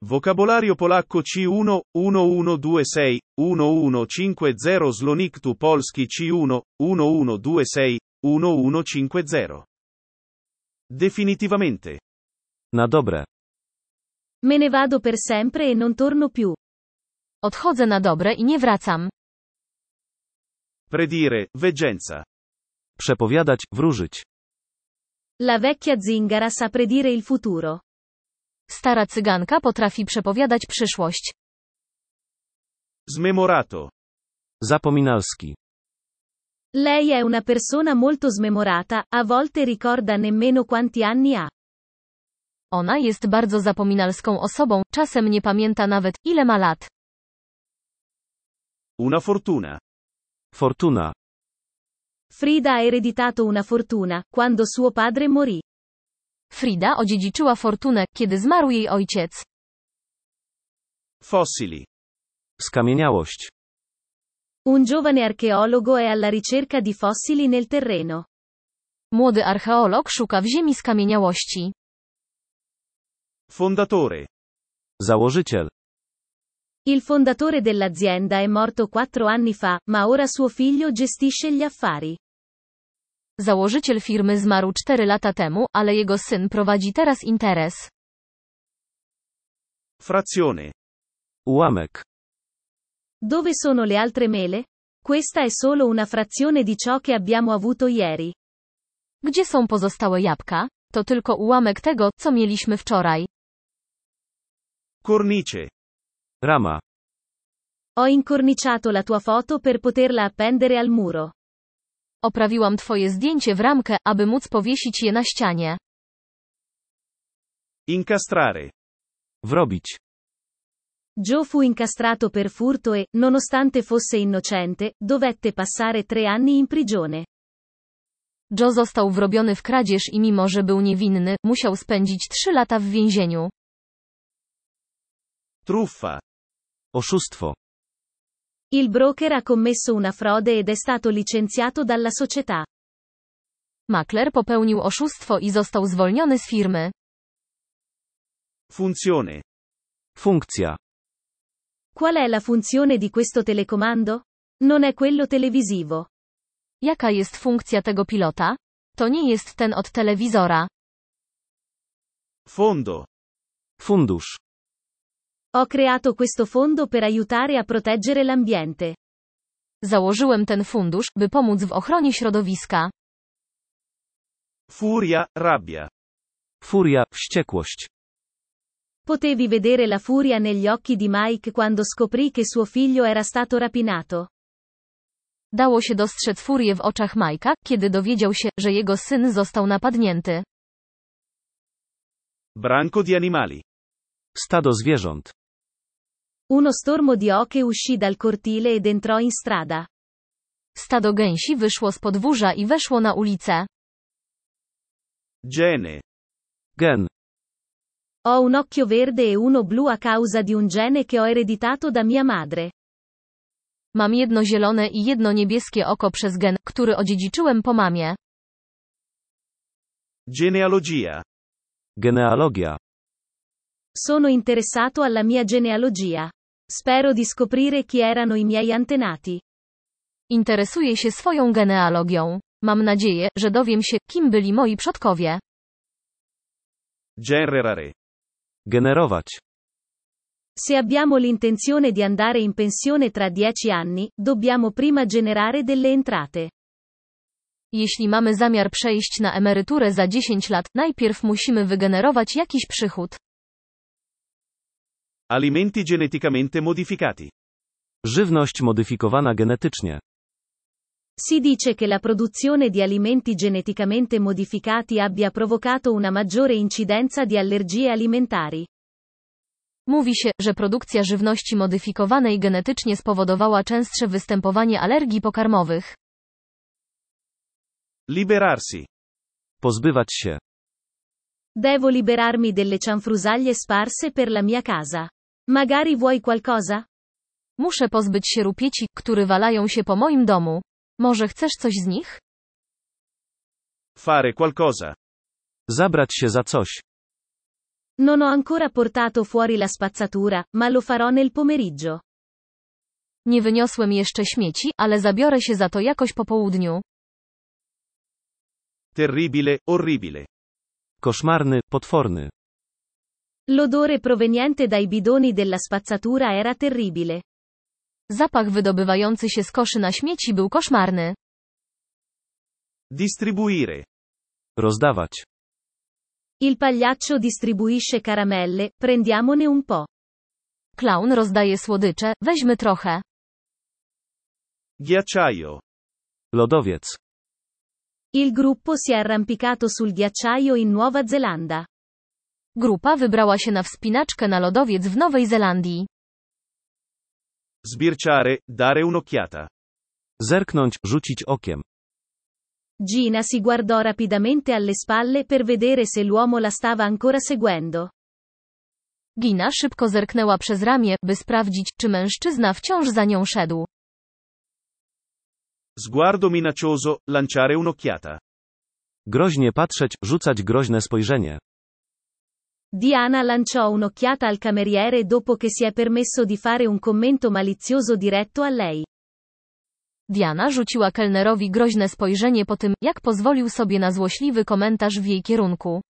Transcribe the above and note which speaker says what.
Speaker 1: Vocabolario polacco C1, 1126, 1150 Zloniktu polski C1, 1126, 1150. Definitivamente.
Speaker 2: Na dobre.
Speaker 3: Me ne vado per sempre e non torno più.
Speaker 4: Odchodzę na dobre i nie wracam.
Speaker 1: Predire, veggenza.
Speaker 2: Przepowiadać, wróżyć.
Speaker 3: La vecchia zingara sa predire il futuro.
Speaker 4: Stara cyganka potrafi przepowiadać przyszłość.
Speaker 1: Smemorato.
Speaker 2: Zapominalski.
Speaker 3: Lei è una persona molto smemorata, a volte ricorda nemmeno quanti anni ha.
Speaker 4: Ona jest bardzo zapominalską osobą, czasem nie pamięta nawet, ile ma lat.
Speaker 1: Una fortuna.
Speaker 2: Fortuna.
Speaker 3: Frida ha ereditato una fortuna, quando suo padre morì.
Speaker 4: Frida odziedziczyła fortunę, kiedy zmarł jej ojciec.
Speaker 1: Fossili.
Speaker 2: Skamieniałość.
Speaker 3: Un giovane archeologo è alla ricerca di fossili nel terreno.
Speaker 4: Młody archeolog szuka w ziemi skamieniałości.
Speaker 1: Fondatore.
Speaker 2: Założyciel.
Speaker 3: Il fondatore dell'azienda è morto 4 anni fa, ma ora suo figlio gestisce gli affari.
Speaker 4: Założyciel firmy zmarł 4 lata temu, ale jego syn prowadzi teraz interes.
Speaker 1: Frazione.
Speaker 2: Ułamek.
Speaker 3: Dove sono le altre mele? Questa è solo una frazione di ciò che abbiamo avuto ieri.
Speaker 4: Gdzie są pozostałe jabłka? To tylko ułamek tego, co mieliśmy wczoraj.
Speaker 1: Cornice.
Speaker 2: Rama.
Speaker 3: Ho incorniciato la tua foto per poterla appendere al muro.
Speaker 4: Oprawiłam twoje zdjęcie w ramkę, aby móc powiesić je na ścianie.
Speaker 1: Incastrare.
Speaker 2: Wrobić.
Speaker 3: Joe fu incastrato per furto e, nonostante fosse innocente, dovette passare 3 anni in prigione.
Speaker 4: Joe został wrobiony w kradzież i mimo że był niewinny, musiał spędzić 3 lata w więzieniu.
Speaker 1: Truffa.
Speaker 2: Oszustwo.
Speaker 3: Il broker ha commesso una frode ed è stato licenziato dalla società.
Speaker 4: Makler popełnił oszustwo i został zwolniony z firmy.
Speaker 1: Funzione.
Speaker 2: Funkcja.
Speaker 3: Qual è la funzione di questo telecomando? Non è quello televisivo.
Speaker 4: Jaka jest funkcja tego pilota? To nie jest ten od telewizora.
Speaker 1: Fondo.
Speaker 2: Fundusz.
Speaker 3: Ho creato questo fondo per aiutare a proteggere l'ambiente.
Speaker 4: Założyłem ten fundusz, by pomóc w ochronie środowiska.
Speaker 1: Furia, rabbia.
Speaker 2: Furia, wściekłość.
Speaker 3: Potevi vedere la furia negli occhi di Mike quando scoprì che suo figlio era stato rapinato.
Speaker 4: Dało się dostrzec furię w oczach Majka, kiedy dowiedział się, że jego syn został napadnięty.
Speaker 1: Branco di animali.
Speaker 2: Stado zwierząt.
Speaker 3: Uno stormo di oche uscì dal cortile ed entrò in strada.
Speaker 4: Stado gęsi wyszło z podwórza i weszło na ulicę.
Speaker 1: Gene.
Speaker 2: Gen.
Speaker 3: Ho un occhio verde e uno blu a causa di un gene che ho ereditato da mia madre.
Speaker 4: Mam jedno zielone i jedno niebieskie oko przez gen, który odziedziczyłem po mamie.
Speaker 1: Genealogia.
Speaker 2: Genealogia.
Speaker 3: Sono interessato alla mia genealogia. Spero di scoprire chi erano i miei antenati.
Speaker 4: Interesuję się swoją genealogią. Mam nadzieję, że dowiem się, kim byli moi przodkowie.
Speaker 1: Generare.
Speaker 2: Generować.
Speaker 3: Se abbiamo l'intenzione di andare in pensione tra 10 anni, dobbiamo prima generare delle entrate.
Speaker 4: Jeśli mamy zamiar przejść na emeryturę za 10 lat, najpierw musimy wygenerować jakiś przychód.
Speaker 1: Alimenti geneticamente modificati.
Speaker 2: Żywność modyfikowana genetycznie.
Speaker 3: Si dice che la produzione di alimenti geneticamente modificati abbia provocato una maggiore incidenza di allergie alimentari.
Speaker 4: Mówi się, że produkcja żywności modyfikowanej genetycznie spowodowała częstsze występowanie alergii pokarmowych.
Speaker 1: Liberarsi.
Speaker 2: Pozbywać się.
Speaker 3: Devo liberarmi delle cianfrusaglie sparse per la mia casa. Magari vuoi qualcosa?
Speaker 4: Muszę pozbyć się rupieci, które walają się po moim domu. Może chcesz coś z nich?
Speaker 1: Fare qualcosa.
Speaker 2: Zabrać się za coś.
Speaker 3: Non ho ancora portato fuori la spazzatura, ma lo farò nel pomeriggio.
Speaker 4: Nie wyniosłem jeszcze śmieci, ale zabiorę się za to jakoś po południu.
Speaker 1: Terribile, orribile.
Speaker 2: Koszmarny, potworny.
Speaker 3: L'odore proveniente dai bidoni della spazzatura era terribile.
Speaker 4: Zapach wydobywający się z koszy na śmieci był koszmarny.
Speaker 1: Distribuire.
Speaker 2: Rozdawać.
Speaker 3: Il pagliaccio distribuisce caramelle, prendiamone un po'.
Speaker 4: Klaun rozdaje słodycze, weźmy trochę.
Speaker 1: Ghiacciaio.
Speaker 2: Lodowiec.
Speaker 3: Il gruppo si è arrampicato sul ghiacciaio in Nuova Zelanda.
Speaker 4: Grupa wybrała się na wspinaczkę na lodowiec w Nowej Zelandii.
Speaker 1: Sbirciare, dare un'occhiata.
Speaker 2: Zerknąć, rzucić okiem.
Speaker 3: Gina si guardò rapidamente alle spalle per vedere se l'uomo la stava ancora seguendo.
Speaker 4: Gina szybko zerknęła przez ramię, by sprawdzić, czy mężczyzna wciąż za nią szedł.
Speaker 1: Sguardo minaccioso, lanciare un'occhiata.
Speaker 2: Groźnie patrzeć, rzucać groźne spojrzenie.
Speaker 3: Diana lanciò un'occhiata al cameriere dopo che si è permesso di fare un commento malizioso diretto a lei.
Speaker 4: Diana rzuciła kelnerowi groźne spojrzenie po tym, jak pozwolił sobie na złośliwy komentarz w jej kierunku.